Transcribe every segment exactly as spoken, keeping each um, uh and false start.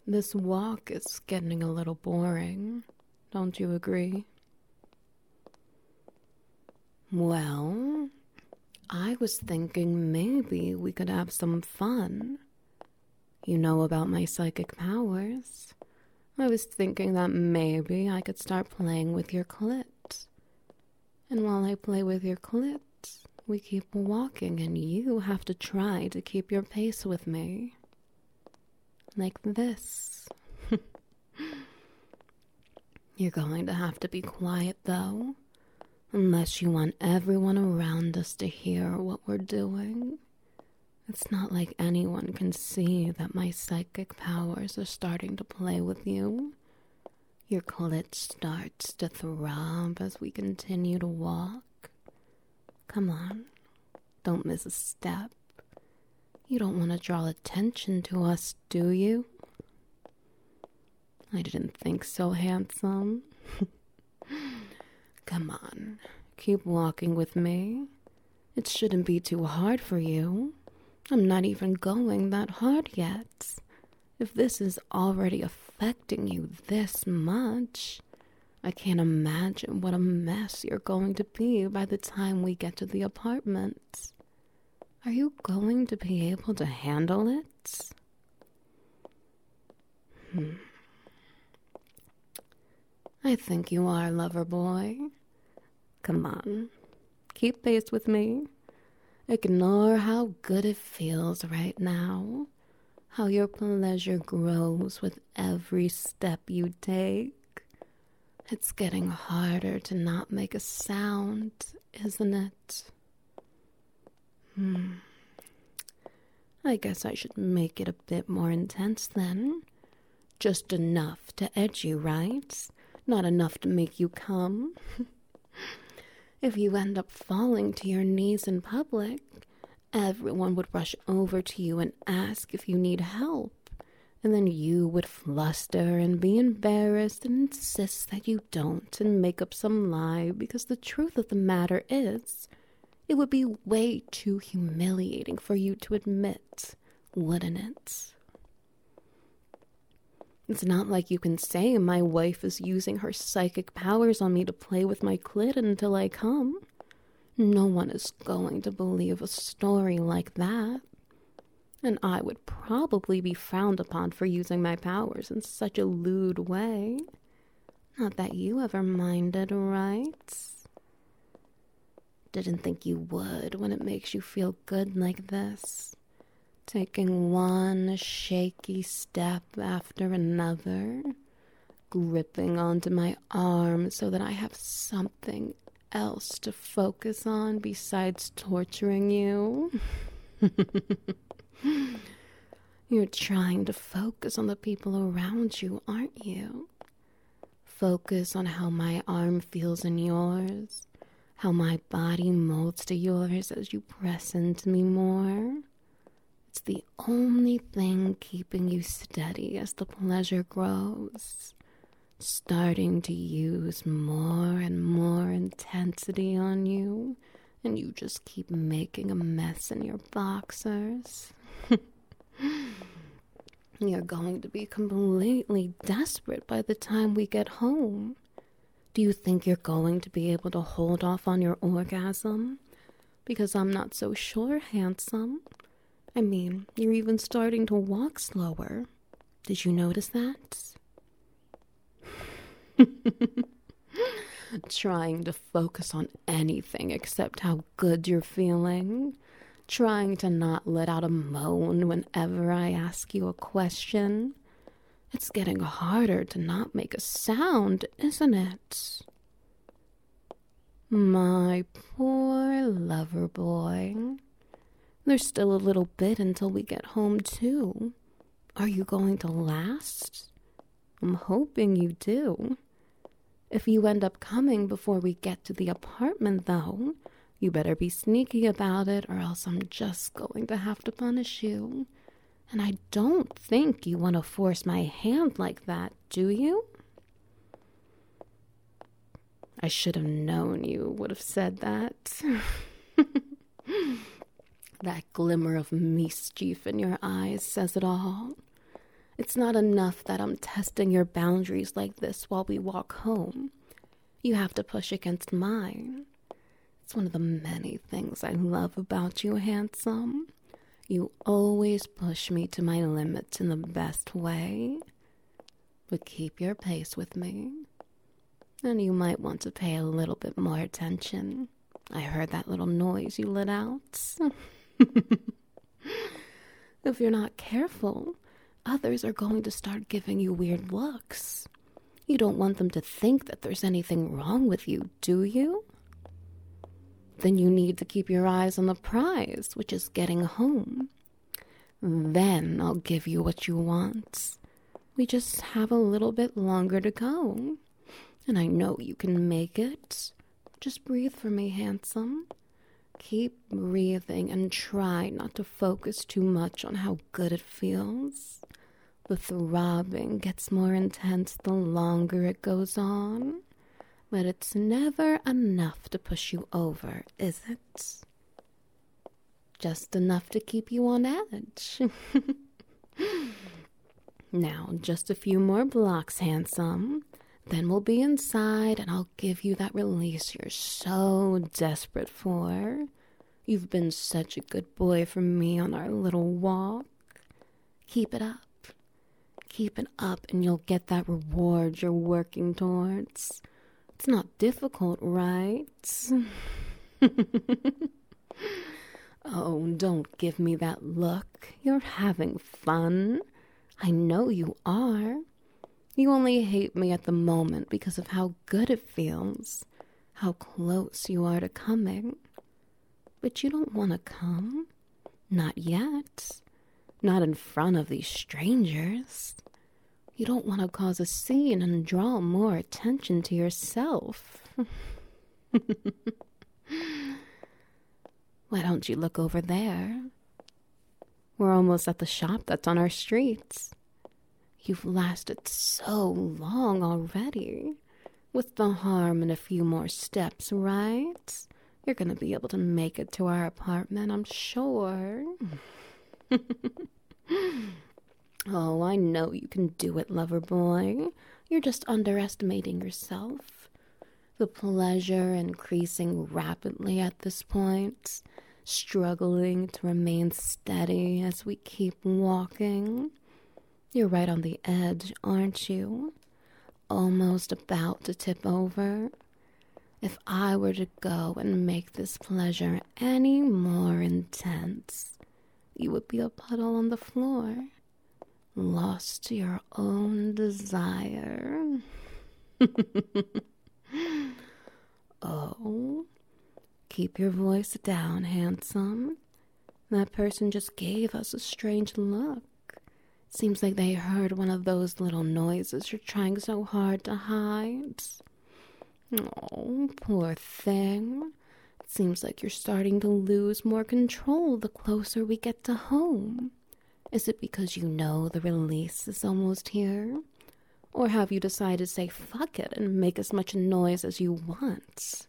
This walk is getting a little boring. Don't you agree? Well, I was thinking maybe we could have some fun. You know about my psychic powers. I was thinking that maybe I could start playing with your clit. And while I play with your clit, we keep walking and you have to try to keep your pace with me. Like this. You're going to have to be quiet, though, unless you want everyone around us to hear what we're doing. It's not like anyone can see that my psychic powers are starting to play with you. Your clit starts to throb as we continue to walk. Come on, don't miss a step. You don't want to draw attention to us, do you? I didn't think so, handsome. Come on, keep walking with me. It shouldn't be too hard for you. I'm not even going that hard yet. If this is already affecting you this much, I can't imagine what a mess you're going to be by the time we get to the apartment. Are you going to be able to handle it? Hmm. I think you are, lover boy. Come on, keep pace with me. Ignore how good it feels right now, how your pleasure grows with every step you take. It's getting harder to not make a sound, isn't it? Hmm. I guess I should make it a bit more intense then. Just enough to edge you, right? Not enough to make you come. If you end up falling to your knees in public, everyone would rush over to you and ask if you need help. And then you would fluster and be embarrassed and insist that you don't and make up some lie, because the truth of the matter is, it would be way too humiliating for you to admit, wouldn't it? It's not like you can say my wife is using her psychic powers on me to play with my clit until I come. No one is going to believe a story like that. And I would probably be frowned upon for using my powers in such a lewd way. Not that you ever minded, right? Didn't think you would when it makes you feel good like this. Taking one shaky step after another, gripping onto my arm so that I have something else to focus on besides torturing you. You're trying to focus on the people around you, aren't you? Focus on how my arm feels in yours, how my body molds to yours as you press into me more. It's the only thing keeping you steady as the pleasure grows, starting to use more and more intensity on you, and you just keep making a mess in your boxers. You're going to be completely desperate by the time we get home. Do you think you're going to be able to hold off on your orgasm? Because I'm not so sure, handsome. I mean, you're even starting to walk slower. Did you notice that? Trying to focus on anything except how good you're feeling. Trying to not let out a moan whenever I ask you a question. It's getting harder to not make a sound, isn't it? My poor lover boy. There's still a little bit until we get home, too. Are you going to last? I'm hoping you do. If you end up coming before we get to the apartment, though, you better be sneaky about it, or else I'm just going to have to punish you. And I don't think you want to force my hand like that, do you? I should have known you would have said that. That glimmer of mischief in your eyes says it all. It's not enough that I'm testing your boundaries like this while we walk home. You have to push against mine. It's one of the many things I love about you, handsome. You always push me to my limits in the best way. But keep your pace with me. And you might want to pay a little bit more attention. I heard that little noise you let out. If you're not careful, others are going to start giving you weird looks. You don't want them to think that there's anything wrong with you, do you? Then you need to keep your eyes on the prize, which is getting home. Then I'll give you what you want. We just have a little bit longer to go. And I know you can make it. Just breathe for me, handsome. Keep breathing and try not to focus too much on how good it feels. The throbbing gets more intense the longer it goes on. But it's never enough to push you over, is it? Just enough to keep you on edge. Now, just a few more blocks, handsome. Then we'll be inside and I'll give you that release you're so desperate for. You've been such a good boy for me on our little walk. Keep it up. Keep it up and you'll get that reward you're working towards. It's not difficult, right? Oh, don't give me that look. You're having fun. I know you are. You only hate me at the moment because of how good it feels, how close you are to coming. But you don't want to come. Not yet. Not in front of these strangers. You don't want to cause a scene and draw more attention to yourself. Why don't you look over there? We're almost at the shop that's on our streets. You've lasted so long already. With the harm and a few more steps, right? You're going to be able to make it to our apartment, I'm sure. Oh, I know you can do it, lover boy. You're just underestimating yourself. The pleasure increasing rapidly at this point, struggling to remain steady as we keep walking. You're right on the edge, aren't you? Almost about to tip over. If I were to go and make this pleasure any more intense, you would be a puddle on the floor, lost to your own desire. Oh, keep your voice down, handsome. That person just gave us a strange look. Seems like they heard one of those little noises you're trying so hard to hide. Oh, poor thing. It seems like you're starting to lose more control the closer we get to home. Is it because you know the release is almost here? Or have you decided to say fuck it and make as much noise as you want?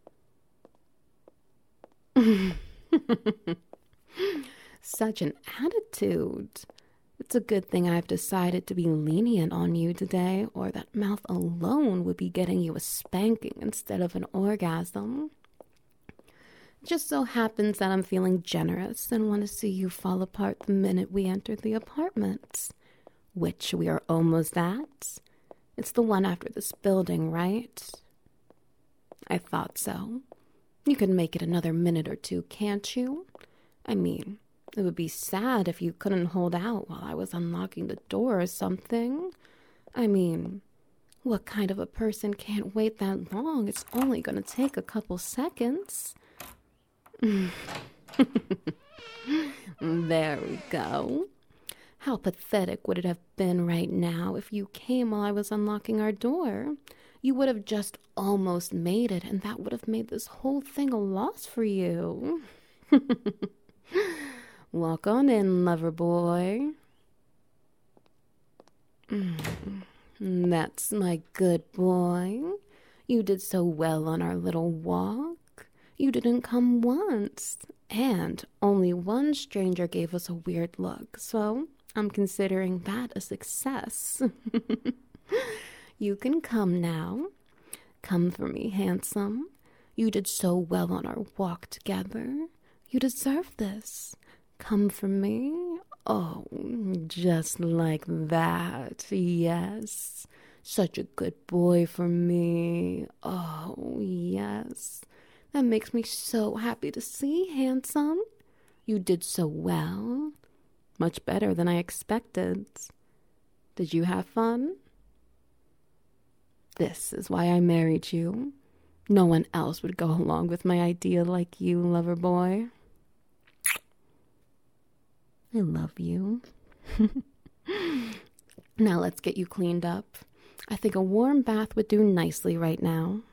Such an attitude. It's a good thing I've decided to be lenient on you today, or that mouth alone would be getting you a spanking instead of an orgasm. It just so happens that I'm feeling generous and want to see you fall apart the minute we enter the apartment, which we are almost at. It's the one after this building, right? I thought so. You can make it another minute or two, can't you? I mean, it would be sad if you couldn't hold out while I was unlocking the door or something. I mean, what kind of a person can't wait that long? It's only going to take a couple seconds. There we go. How pathetic would it have been right now if you came while I was unlocking our door? You would have just almost made it, and that would have made this whole thing a loss for you. Walk on in, lover boy. Mm, that's my good boy. You did so well on our little walk. You didn't come once, and only one stranger gave us a weird look, so I'm considering that a success. You can come now. Come for me, handsome. You did so well on our walk together. You deserve this. Come for me. Oh, just like that. Yes. Such a good boy for me. Oh, yes. That makes me so happy to see, handsome. You did so well. Much better than I expected. Did you have fun? This is why I married you. No one else would go along with my idea like you, lover boy. I love you. Now let's get you cleaned up. I think a warm bath would do nicely right now.